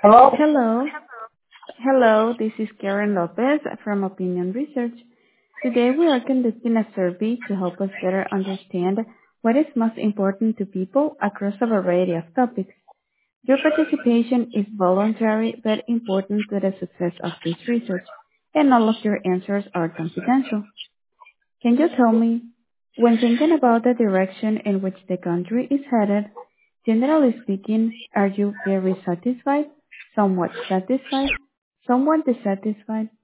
Hello? Hello. Hello, this is Karen Lopez from Opinion Research. Today we are conducting a survey to help us better understand what is most important to people across a variety of topics. Your participation is voluntary but important to the success of this research, and all of your answers are confidential. Can you tell me, when thinking about the direction in which the country is headed, generally speaking, are you very satisfied, somewhat satisfied, somewhat dissatisfied,